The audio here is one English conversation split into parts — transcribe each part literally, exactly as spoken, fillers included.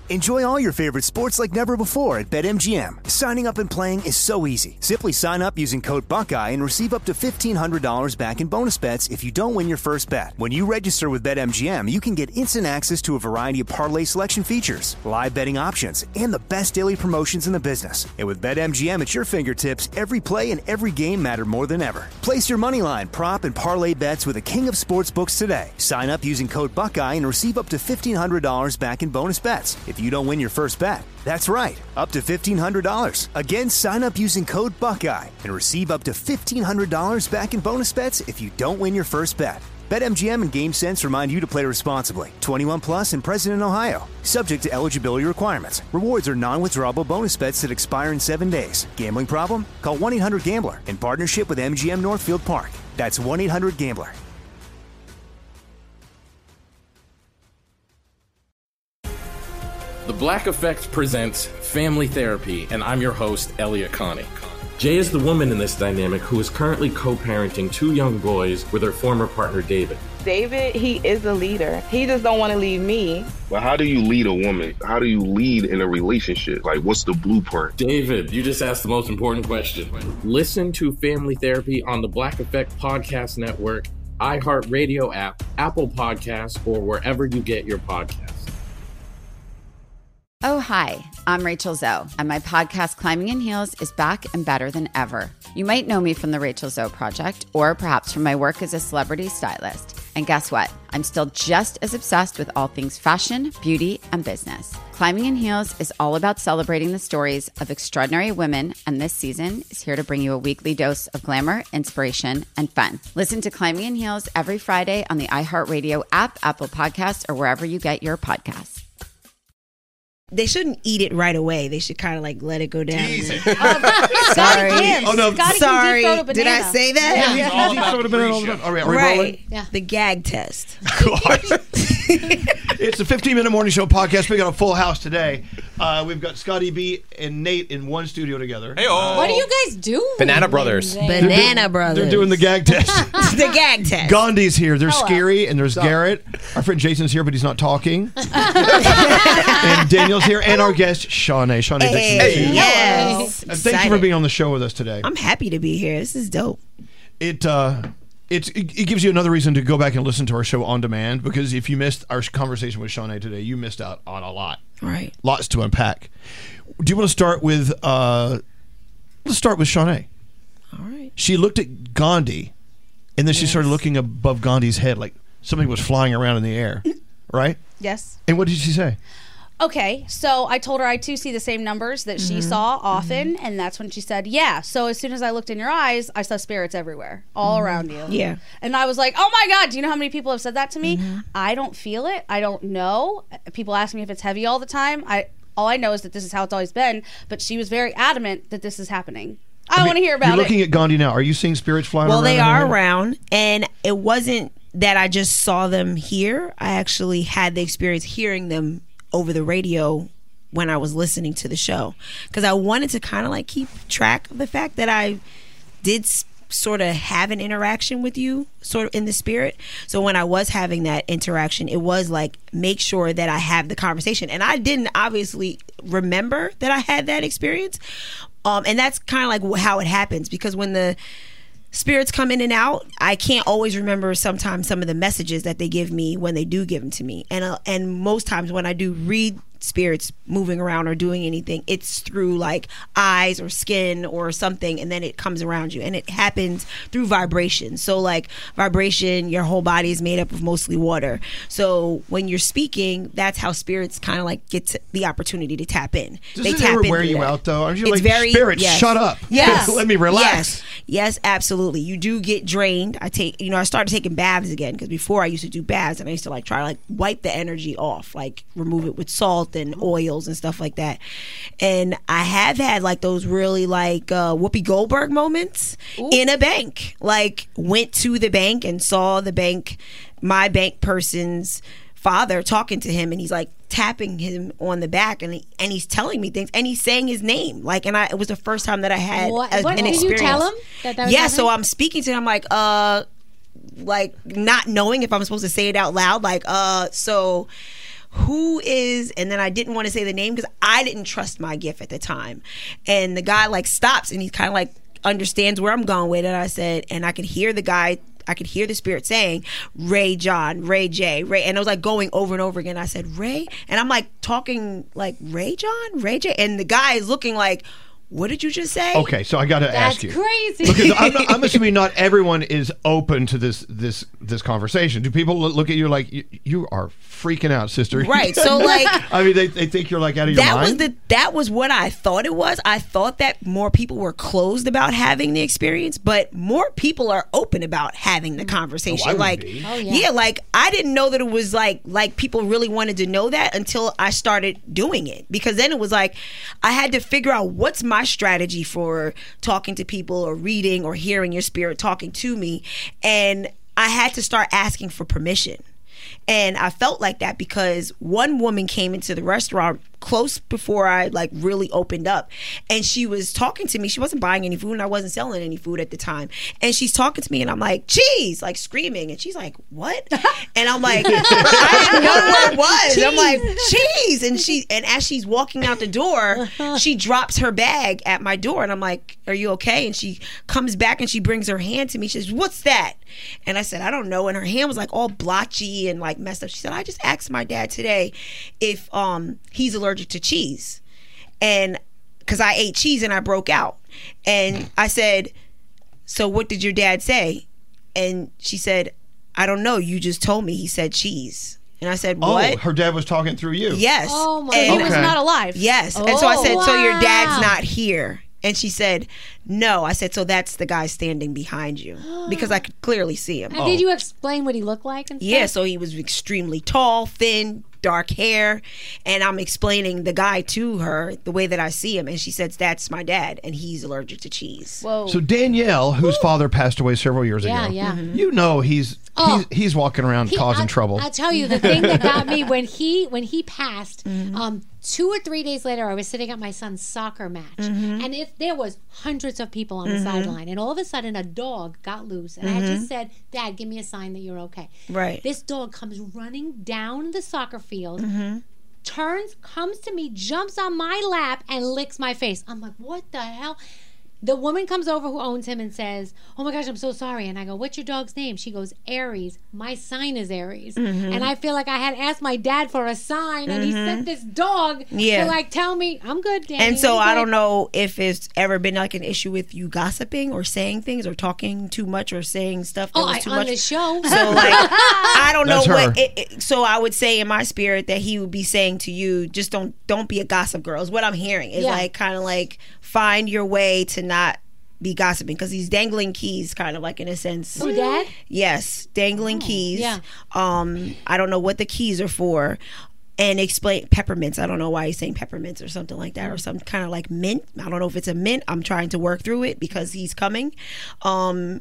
Enjoy all your favorite sports like never before at BetMGM. Signing up and playing is so easy. Simply sign up using code Buckeye and receive up to fifteen hundred dollars back in bonus bets if you don't win your first bet. When you register with BetMGM, you can get instant access to a variety of parlay selection features, live betting options, and the best daily promotions in the business. And with BetMGM at your fingertips, every play and every game matter more than ever. Place your moneyline, prop, and parlay bets with the king of sportsbooks today. Sign up using code Buckeye and receive up to fifteen hundred dollars back in bonus bets if you don't win your first bet. That's right, up to fifteen hundred dollars. Again, sign up using code Buckeye and receive up to fifteen hundred dollars back in bonus bets if you don't win your first bet. BetMGM and GameSense remind you to play responsibly. twenty-one plus and present in Ohio. Subject to eligibility requirements. Rewards are non-withdrawable bonus bets that expire in seven days. Gambling problem? Call one eight hundred gambler in partnership with M G M Northfield Park. That's one eight hundred gambler. The Black Effect presents Family Therapy, and I'm your host, Elliot Connie. Jay is the woman in this dynamic who is currently co-parenting two young boys with her former partner, David. David, he is a leader. He just don't want to leave me. But how do you lead a woman? How do you lead in a relationship? Like, what's the blueprint? David, you just asked the most important question. Listen to Family Therapy on the Black Effect Podcast Network, iHeartRadio app, Apple Podcasts, or wherever you get your podcasts. Oh, hi, I'm Rachel Zoe, and my podcast, Climbing in Heels, is back and better than ever. You might know me from the Rachel Zoe Project, or perhaps from my work as a celebrity stylist. And guess what? I'm still just as obsessed with all things fashion, beauty, and business. Climbing in Heels is all about celebrating the stories of extraordinary women, and this season is here to bring you a weekly dose of glamour, inspiration, and fun. Listen to Climbing in Heels every Friday on the iHeartRadio app, Apple Podcasts, or wherever you get your podcasts. They shouldn't eat it right away. They should kind of like let it go down. um, Sorry. Oh, no. Scotty Sorry. Did I say that? Yeah, yeah. All about the banana. All right, right. Yeah. The gag test. It's the fifteen minute morning show podcast. We got a full house today. Uh, we've got Scotty B and Nate in one studio together. Hey, oh. What are you guys doing? Banana Brothers. Banana they're do- Brothers. They're doing the gag test. The gag test. Gandhi's here. There's Hello. Scary and there's Garrett. Our friend Jason's here, but he's not talking. And Daniel's here, and our guest Shawnee. Shawnee Hey, Dixon is here. yes. And thank you for being on the show with us today. I'm happy to be here. This is dope. It uh, it's it, it gives you another reason to go back and listen to our show on demand, because if you missed our conversation with Shawnee today, you missed out on a lot. Right. Lots to unpack. Do you want to start with? Uh, let's start with Shawnee. All right. She looked at Gandhi, and then she Yes. started looking above Gandhi's head, like something was flying around in the air, right? Yes. And what did she say? Okay, so I told her I too see the same numbers that she saw often, and that's when she said, yeah. So as soon as I looked in your eyes, I saw spirits everywhere, all around you. Yeah. And I was like, oh my God, do you know how many people have said that to me? I don't feel it. I don't know. People ask me if it's heavy all the time. I all I know is that this is how it's always been, but she was very adamant that this is happening. I, mean, want to hear about You're it. looking at Gandhi now. Are you seeing spirits flying Well, around? they in are there? around, and it wasn't that I just saw them here. I actually had the experience hearing them over the radio when I was listening to the show, because I wanted to kind of like keep track of the fact that I did s- sort of have an interaction with you sort of in the spirit. So when I was having that interaction, it was like, make sure that I have the conversation. And I didn't obviously remember that I had that experience. Um, and that's kind of like how it happens, because when the spirits come in and out, I can't always remember sometimes some of the messages that they give me when they do give them to me. And uh, and most times when I do read spirits moving around or doing anything, it's through like eyes or skin or something, and then it comes around you, and it happens through vibration. So like vibration, your whole body is made up of mostly water. So when you're speaking, that's how spirits kind of like get to the opportunity to tap in. Does they it tap ever in wear through you that. out though? Aren't you It's like, very, spirits, yes. shut up. Yes. Let me relax. Yes. Yes, absolutely. You do get drained. I take, you know, I started taking baths again, because before I used to do baths, and I used to like try to like wipe the energy off, like remove it with salt and oils and stuff like that. And I have had like those really like uh, Whoopi Goldberg moments Ooh. in a bank. Like went to the bank and saw the bank, my bank person's father talking to him, and he's like tapping him on the back, and he, and he's telling me things, and he's saying his name, like, and I it was the first time that I had What- a, what an did you experience. tell him that that was yeah, so happening? I'm speaking to him, I'm like, uh, like not knowing if I'm supposed to say it out loud, like, uh, so who is, and then I didn't want to say the name because I didn't trust my gift at the time. And the guy like stops and he kind of like understands where I'm going with it. I said, and I could hear the guy, I could hear the spirit saying, Ray John, Ray J, Ray. And it was like going over and over again. I said, Ray? And I'm like talking like, Ray John, Ray J? And the guy is looking like, what did you just say? Okay, so I got to ask you. That's crazy. Because I'm, not, I'm assuming not everyone is open to this this this conversation. Do people look at you like, you, you are freaking out, sister? Right. So like, I mean, they, they think you're like out of your that mind. was the that was what I thought it was. I thought that more people were closed about having the experience, but more people are open about having the conversation. Oh, I would like, be. Oh, yeah. yeah, like I didn't know that it was like like people really wanted to know that until I started doing it, because then it was like I had to figure out what's my strategy for talking to people or reading or hearing your spirit talking to me, and I had to start asking for permission. And I felt like that because one woman came into the restaurant close before I like really opened up, and she was talking to me. She wasn't buying any food and I wasn't selling any food at the time. And she's talking to me and I'm like, cheese, like screaming. And she's like, what? And I'm like, I didn't know what it was. I'm like, cheese. And she, and as she's walking out the door, she drops her bag at my door. And I'm like, are you okay? And she comes back and she brings her hand to me. She says, what's that? And I said, I don't know. And her hand was like all blotchy and like messed up. She said, I just asked my dad today if um he's allergic to cheese, and because I ate cheese and I broke out. And I said, so what did your dad say? And she said, I don't know, you just told me he said cheese. And I said, what? Oh, her dad was talking through you. Yes. Oh my And- He was Okay. not alive. Yes. Oh, And so I said, so your wow. dad's not here? And she said, no. I said, so that's the guy standing behind you, because I could clearly see him. And did you explain what he looked like and stuff? Yeah, so he was extremely tall, thin, dark hair, and I'm explaining the guy to her the way that I see him, and she says, that's my dad, and he's allergic to cheese. Whoa. So Danielle, whose father passed away several years Yeah, ago, yeah. Mm-hmm. you know he's Oh. he's, he's walking around He- causing I, trouble. I tell you, the thing that got me when he when he passed, Mm-hmm. um, two or three days later, I was sitting at my son's soccer match, Mm-hmm. and if there was hundreds of people on the sideline, and all of a sudden a dog got loose, and I just said, "Dad, give me a sign that you're okay." Mm-hmm. Right. This dog comes running down the soccer field. Mm-hmm. Turns, comes to me, jumps on my lap, and licks my face. I'm like, what the hell? The woman comes over who owns him and says, oh my gosh, I'm so sorry. And I go, what's your dog's name? She goes, Aries. My sign is Aries. Mm-hmm. And I feel like I had asked my dad for a sign, and he sent this dog Yeah. to like tell me, I'm good, Danny. And so I'm I good." don't know if it's ever been like an issue with you gossiping or saying things or talking too much or saying stuff that Oh, was I, too on much. the show. So like, I don't know That's her. what. It, it, so I would say in my spirit that he would be saying to you, just don't don't be a gossip girl. Is what I'm hearing. Is Yeah. like kind of like find your way to not be gossiping, because he's dangling keys, kind of like in a sense. Who, Dad? Yes, dangling keys. yeah. Um, I don't know what the keys are for. And explain peppermints. I don't know why he's saying peppermints or something like that, or some kind of like mint. I don't know if it's a mint. I'm trying to work through it because he's coming. Um,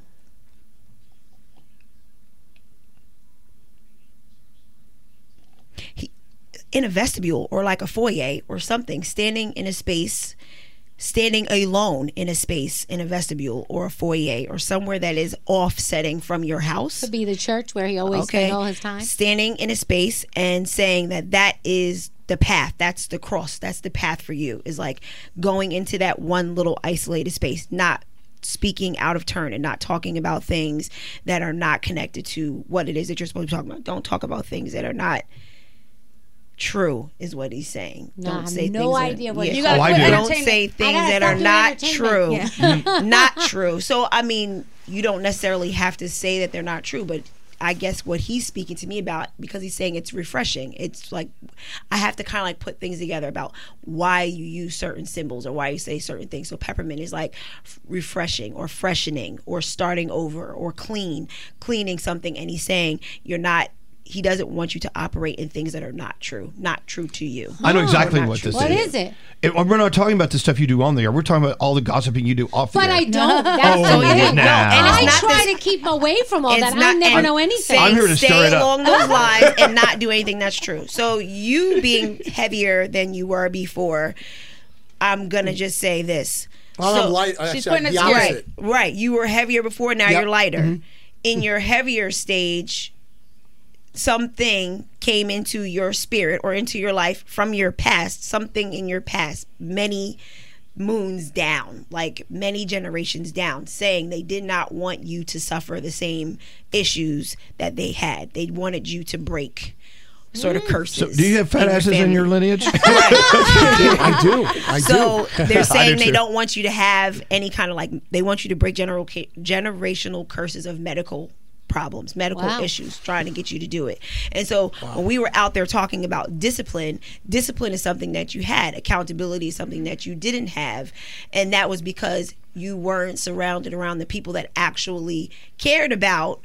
he, in a vestibule or like a foyer or something, standing in a space, standing alone in a space in a vestibule or a foyer or somewhere that is offsetting from your house. Could be the church where he always spent all his time. Standing in a space and saying that that is the path, that's the cross, that's the path for you, is like going into that one little isolated space, not speaking out of turn and not talking about things that are not connected to what it is that you're supposed to be talking about. Don't talk about things that are not true, is what he's saying. No, I Don't have say no things that- idea what yeah. he's You gotta Oh, I quit do. Don't entertainment. say I things gotta that stop are doing not entertainment. true. Not true. So I mean, you don't necessarily have to say that they're not true, but I guess what he's speaking to me about, because he's saying it's refreshing, it's like I have to kind of like put things together about why you use certain symbols or why you say certain things. So peppermint is like f- refreshing or freshening or starting over or clean, cleaning something. And he's saying you're not, he doesn't want you to operate in things that are not true, not true to you. I know exactly Not what true. this What is. is it? It- We're not talking about the stuff you do on the air. We're talking about all the gossiping you do off the But air. I don't. That's Oh, the yeah, thing. nah. And it's I not try this- to keep away from all It's that. I not- never and know anything. saying I'm here to stay stir it up. along those lines and not do anything that's true. So you being heavier than you were before, I'm gonna just say this. Well, So- I'm light. she's Actually, putting the it together. opposite. Right, right. You were heavier before. Now Yep. you're lighter. Mhm. In your heavier stage, something came into your spirit or into your life from your past, something in your past, many moons down, like many generations down, saying they did not want you to suffer the same issues that they had. They wanted you to break sort of curses. So do you have fat in asses your in your lineage? I do. I so do. they're saying do they too. don't want you to have any kind of like, they want you to break general generational curses of medical problems, medical Wow. issues, trying to get you to do it. And so when we were out there talking about discipline, discipline is something that you had. Accountability is something that you didn't have. And that was because you weren't surrounded around the people that actually cared about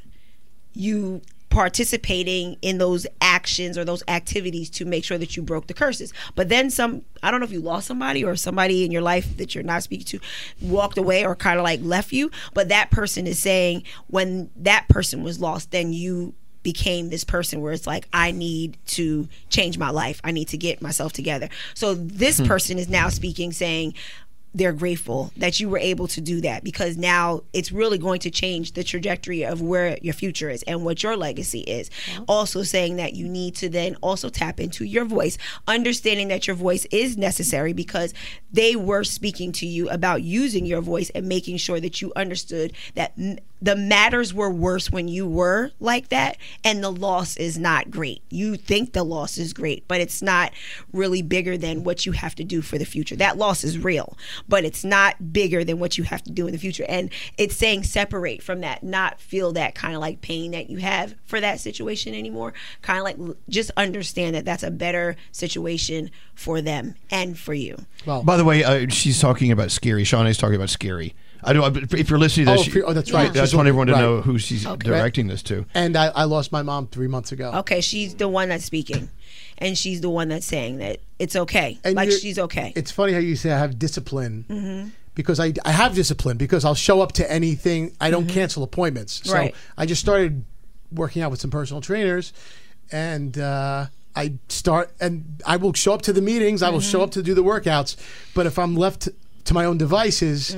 you participating in those actions or those activities to make sure that you broke the curses. But then some, I don't know if you lost somebody or somebody in your life that you're not speaking to walked away or kind of like left you, but that person is saying when that person was lost, then you became this person where it's like, I need to change my life. I need to get myself together. So this person is now speaking, saying, they're grateful that you were able to do that, because now it's really going to change the trajectory of where your future is and what your legacy is. Yeah. Also saying that you need to then also tap into your voice, understanding that your voice is necessary, because they were speaking to you about using your voice and making sure that you understood that m- the matters were worse when you were like that, and the loss is not great. You think the loss is great, but it's not really bigger than what you have to do for the future. That loss is real, but it's not bigger than what you have to do in the future. And it's saying separate from that, not feel that kind of like pain that you have for that situation anymore. Kind of like just understand that that's a better situation for them and for you. Well, by the way, uh, she's talking about Scary. Shauna's talking about Scary. I don't. If you're listening to this, Oh, if you're- oh, that's right. I just She's want everyone to right. know who she's Okay. directing this to. And I, I lost my mom three months ago. Okay, she's the one that's speaking, and she's the one that's saying that it's okay. And like you're- she's okay. It's funny how you say I have discipline. Mhm. Because I, I have discipline, because I'll show up to anything. I don't cancel appointments. So Right. I just started working out with some personal trainers, and uh, I start and I will show up to the meetings. I will show up to do the workouts. But if I'm left to my own devices,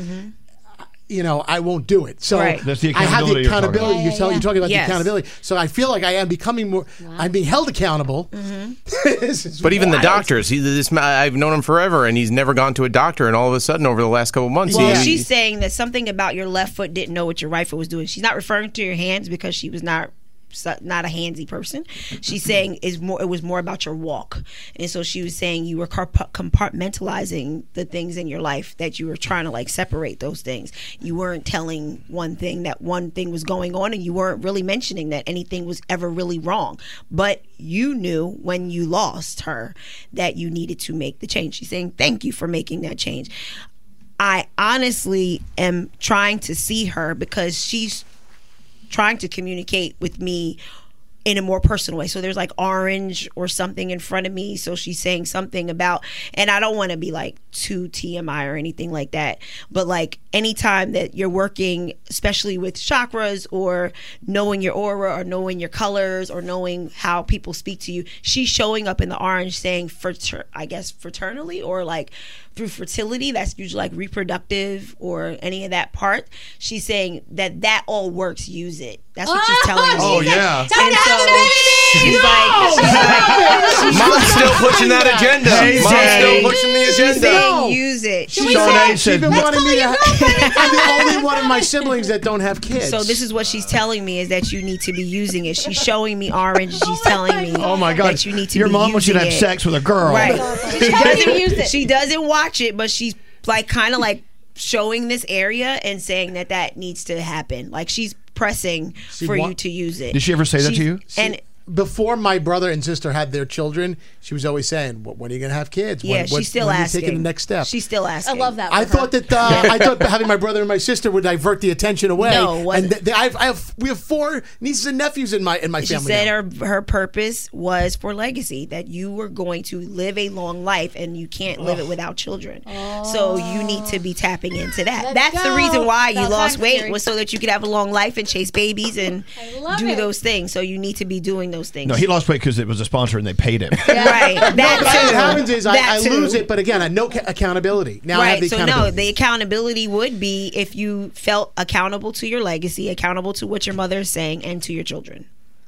you know, I won't do it. So Right. That's the I have the accountability you're talking accountability. about. You're, telling, you're talking about Yes. the accountability. So I feel like I am becoming more. I'm being held accountable. This is But even the wild. doctors, he, this ma- I've known him forever, and he's never gone to a doctor. And all of a sudden, over the last couple of months, Well, he, she's saying that something about your left foot didn't know what your right foot was doing. She's not referring to your hands because she was not not a handsy person. She's saying is more. It was more about your walk, and so she was saying you were carp- compartmentalizing the things in your life, that you were trying to like separate those things. You weren't telling one thing that one thing was going on, and you weren't really mentioning that anything was ever really wrong. But you knew when you lost her that you needed to make the change. She's saying thank you for making that change. I honestly am trying to see her because she's trying to communicate with me in a more personal way. So there's like orange or something in front of me. So she's saying something about, and I don't want to be like too T M I or anything like that, but like anytime that you're working, especially with chakras or knowing your aura or knowing your colors or knowing how people speak to you, she's showing up in the orange saying, frater- I guess fraternally or like through fertility, that's usually like reproductive or any of that part. She's saying that that all works, use it. That's what she's telling me. Oh, yeah. And so she's like, she's like, she's Mom's still pushing that agenda. Hey, Mom's Jay. still pushing the she's agenda. saying use it. She's She's Shawnee saying- said, She's been wanting me to. I'm the only one of my siblings that don't have kids. So this is what she's telling me is that you need to be using it. She's showing me orange. She's telling me "Oh my God, that you need to your be mom wants you to have using it. sex with a girl." Right. She doesn't use it. She doesn't watch it, but she's like kind of like showing this area and saying that that needs to happen. Like she's pressing She for wa- you to use it. Did she ever say that to She's- you? And Before my brother and sister had their children, she was always saying, "When are you going to have kids? yeah, when, she's what- still when are you asking. taking the next step?" She's still asking. I love that. I for her. thought that uh, I thought having my brother and my sister would divert the attention away. No, it and wasn't. th- th- I, have, I have we have four nieces and nephews in my in my She family. said now. her her purpose was for legacy, that you were going to live a long life and you can't live it without children. So you need to be tapping into that. Let's That's the go. reason why you About lost time, weight, Scary. was so that you could have a long life and chase babies and I love do it. those things. So you need to be doing those things. No, he lost weight because it was a sponsor and they paid him. Right. That But what too. happens is I, That I too. lose it, but again, I no ca- accountability. Now I have Right. the So no, accountability. the accountability would be if you felt accountable to your legacy, accountable to what your mother is saying, and to your children.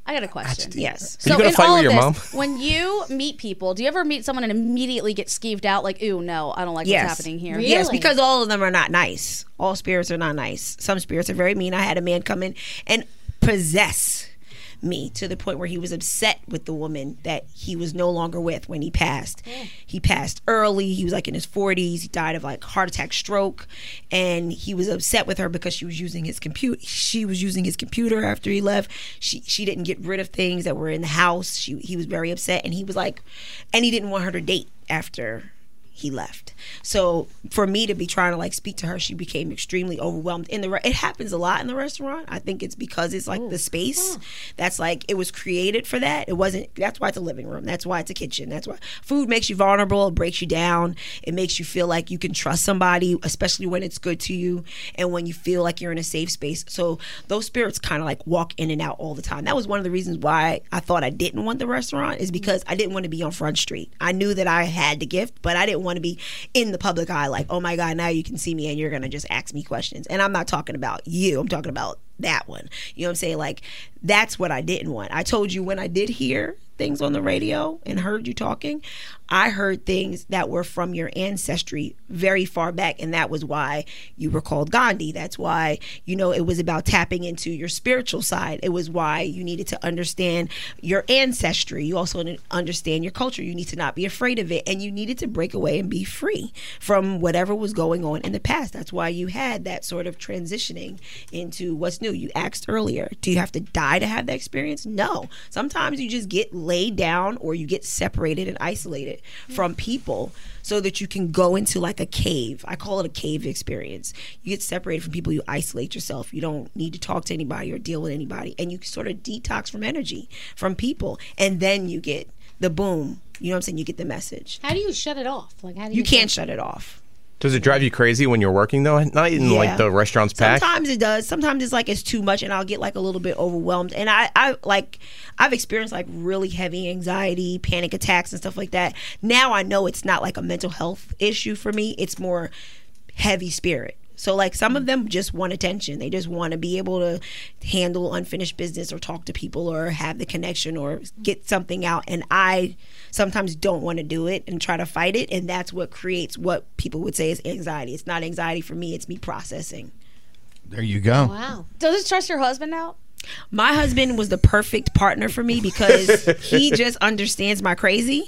I got a question. Yes. Are you gonna in fight all with of your this, when you meet people, do you ever meet someone and immediately get skeeved out? Like, ooh, no, I don't like Yes. what's happening here. Yes, because all of them are not nice. All spirits are not nice. Some spirits are very mean. I had a man come in and possess me to the point where he was upset with the woman that he was no longer with when he passed. Oh. He passed early. He was like in his forties. He died of like heart attack, stroke, and he was upset with her because she was using his computer. She was using his computer after he left. She she didn't get rid of things that were in the house. She he was very upset, and he was like, and he didn't want her to date after he left. So for me to be trying to like speak to her, she became extremely overwhelmed. In the re- it happens a lot in the restaurant. I think it's because it's like the space that's like it was created for that. It wasn't. That's why it's a living room. That's why it's a kitchen. That's why food makes you vulnerable. It breaks you down. It makes you feel like you can trust somebody, especially when it's good to you and when you feel like you're in a safe space. So those spirits kind of like walk in and out all the time. That was one of the reasons why I thought I didn't want the restaurant, is because I didn't want to be on Front Street. I knew that I had the gift, but I didn't want to be in the public eye like, oh my God, now you can see me and you're going to just ask me questions. And I'm not talking about you. I'm talking about that one. You know what I'm saying? Like, that's what I didn't want. I told you when I did hear things on the radio and heard you talking, I heard things that were from your ancestry very far back, and that was why you were called Gandhi. That's why, you know, it was about tapping into your spiritual side. It was why you needed to understand your ancestry. You also need to understand your culture. You need to not be afraid of it, and you needed to break away and be free from whatever was going on in the past. That's why you had that sort of transitioning into what's new. You asked earlier, do you have to die to have that experience? No. Sometimes you just get laid down or you get separated and isolated from people so that you can go into like a cave. I call it a cave experience. You get separated from people, you isolate yourself. You don't need to talk to anybody or deal with anybody, and you sort of detox from energy, from people, and then you get the boom. You know what I'm saying? You get the message. How do you shut it off? Like, how do You you can't shut it off. Does it drive you crazy when you're working though? Not in Yeah. like the restaurant's packed. Sometimes it does. Sometimes it's like it's too much, and I'll get like a little bit overwhelmed. And I, I like, I've experienced like really heavy anxiety, panic attacks, and stuff like that. Now I know it's not like a mental health issue for me. It's more heavy spirit. So like some of them just want attention. They just want to be able to handle unfinished business or talk to people or have the connection or get something out. And I sometimes don't want to do it and try to fight it. And that's what creates what people would say is anxiety. It's not anxiety for me. It's me processing. There you go. Wow. Does it trust your husband now? My husband was the perfect partner for me because he just understands my crazy,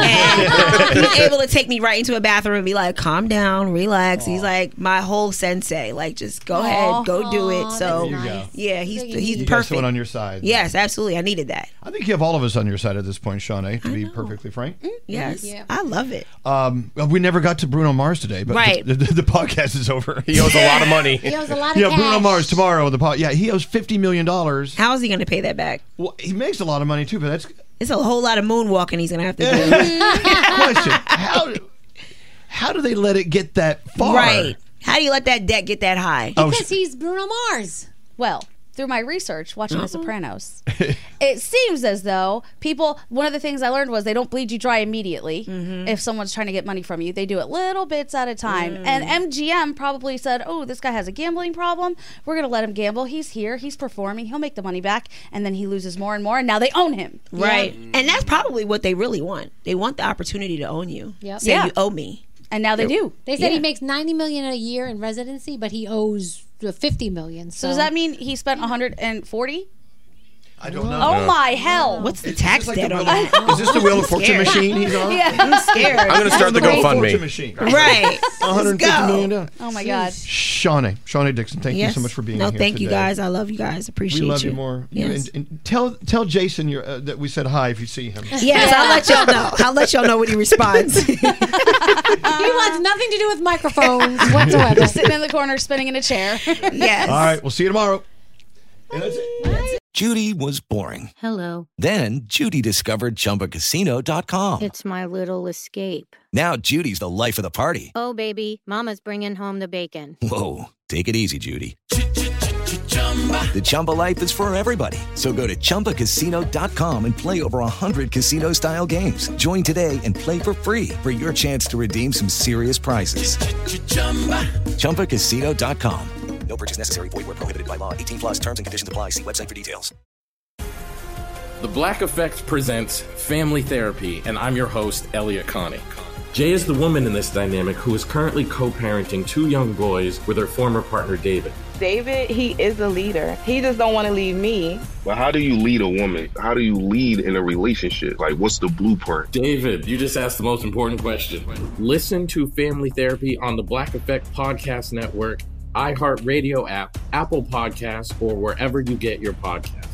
and he's able to take me right into a bathroom and be like, calm down, relax. Aww. He's like my whole sensei, like just go Aww. ahead, go do it. So nice. yeah, he's he's you perfect. got someone on your side. Yes, absolutely. I needed that. I think you have all of us on your side at this point, Shawnee, to be perfectly frank. Yes, yeah. I love it. Um, we never got to Bruno Mars today, but right. the, the, the podcast is over. He owes a lot of money. He owes a lot of yeah, cash. Bruno Mars tomorrow. The pod, yeah, he owes fifty million dollars. How is he going to pay that back? Well, he makes a lot of money too, but that's it's a whole lot of moonwalking he's going to have to do. Question: How how do they let it get that far? Right? How do you let that debt get that high? Because oh, he's Bruno Mars. Well, through my research watching uh-huh. The Sopranos, it seems as though people, one of the things I learned was they don't bleed you dry immediately mm-hmm. if someone's trying to get money from you. They do it little bits at a time. Mm. And M G M probably said, oh, this guy has a gambling problem. We're going to let him gamble. He's here. He's performing. He'll make the money back. And then he loses more and more. And now they own him. Right. Yeah. And that's probably what they really want. They want the opportunity to own you. Yep. Say yeah. you owe me. And now they do. They said yeah. he makes ninety million dollars a year in residency, but he owes fifty million dollars. So, so does that mean he spent one hundred forty? I don't know. Oh my hell! What's the tax like debt the on Wheel, that? Is this the Wheel of Fortune machine he's on? Yeah, I'm scared. I'm going to start the GoFundMe. Machine. Right. one hundred fifty million dollars. Oh my God. Shawnee, Shawnee Dixon, thank yes. you so much for being no, here. No, thank today. you guys. I love you guys. Appreciate you. We love you, you more. Yes. And, and tell tell Jason you're, uh, that we said hi if you see him. Yes, yeah. I'll let y'all know. I'll let y'all know when he responds. He wants nothing to do with microphones whatsoever. Sitting in the corner, spinning in a chair. Yes. All right, we'll see you tomorrow. And that's it. That's it. Judy was boring. Hello. Then Judy discovered Chumba Casino dot com. It's my little escape. Now Judy's the life of the party. Oh, baby, mama's bringing home the bacon. Whoa, take it easy, Judy. The Chumba life is for everybody. So go to Chumba Casino dot com and play over one hundred casino-style games. Join today and play for free for your chance to redeem some serious prizes. Chumba Casino dot com. No purchase necessary. Void where prohibited by law. eighteen plus terms and conditions apply. See website for details. The Black Effect presents Family Therapy, and I'm your host, Elliot Connie. Jay is the woman in this dynamic who is currently co-parenting two young boys with her former partner, David. David, he is a leader. He just don't want to leave me. But how do you lead a woman? How do you lead in a relationship? Like, what's the blueprint? David, you just asked the most important question. Listen to Family Therapy on the Black Effect Podcast Network, iHeartRadio app, Apple Podcasts, or wherever you get your podcasts.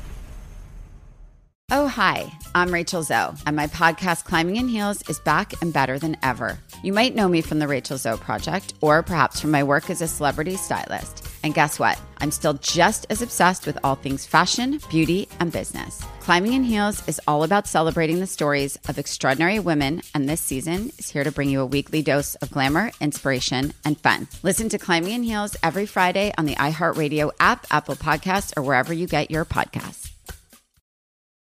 Oh, hi, I'm Rachel Zoe, and my podcast, Climbing in Heels, is back and better than ever. You might know me from the Rachel Zoe Project, or perhaps from my work as a celebrity stylist. And guess what? I'm still just as obsessed with all things fashion, beauty, and business. Climbing in Heels is all about celebrating the stories of extraordinary women, and this season is here to bring you a weekly dose of glamour, inspiration, and fun. Listen to Climbing in Heels every Friday on the iHeartRadio app, Apple Podcasts, or wherever you get your podcasts.